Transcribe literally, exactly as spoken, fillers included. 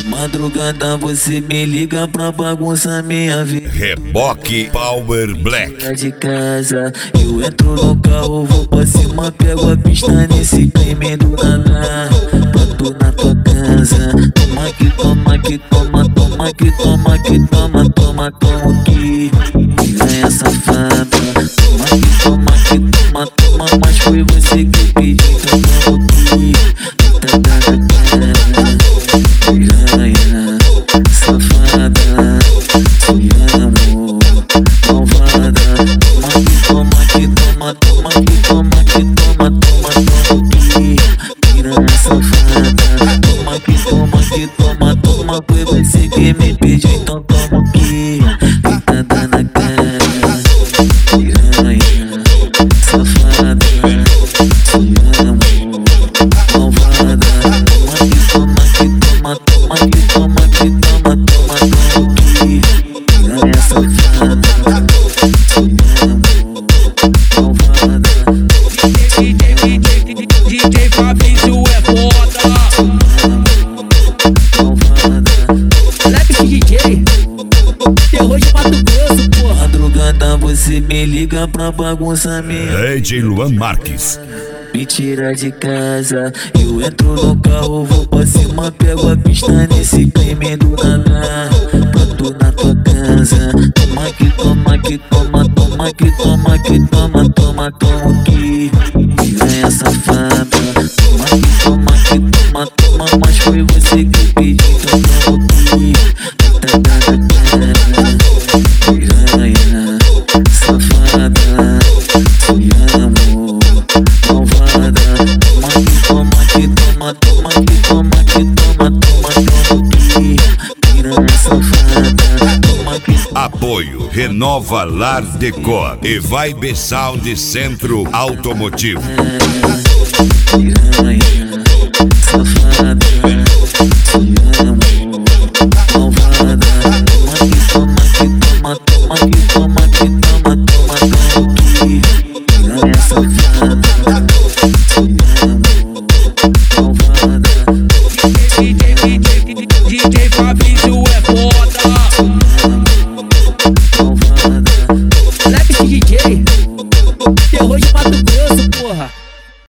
Madrugada você me liga pra bagunçar minha vida. Reboque Power Black. De casa, eu entro no carro, vou pra cima, pego a pista nesse crime do naná. Bato na tua casa, toma que toma que toma, toma que toma que toma, toma, toma que piranha safada. Toma que toma que toma, toma, mas foi você que pediu, então toma que tá dada cara. Piranha safada, te amo, malvada. Toma que toma, toma que toma que toma, toma, toma que piranha safada. Toma que toma que toma, toma, foi você que me pediu, então toma que deitada na cara. Piranha safada, te amo, malvada. Toma que toma, toma que toma que toma, toma, toma que piranha safada. D J Fabrício é foda. Lepe D J, terror de Mato Grosso, porra. Madrugada você me liga pra bagunçar minha. D J Luan Marques. Me tira de casa, eu entro no carro, vou pra cima, pego a pista nesse crime do naná. Bato na tua casa, toma que toma que toma, toma que toma que toma, toma, toma que piranha safada. Toma que toma que toma, toma, mas foi você que pediu, então toma que tá dada cara. Piranha safada, te amo, malvada. Toma que toma, toma que toma que toma, toma, toma que piranha safada. Toma que Apoio Renova Lar Decor e Vibe Sound Centro Automotivo. piranha safada, te amo, malvada. Toma que toma que toma, toma que toma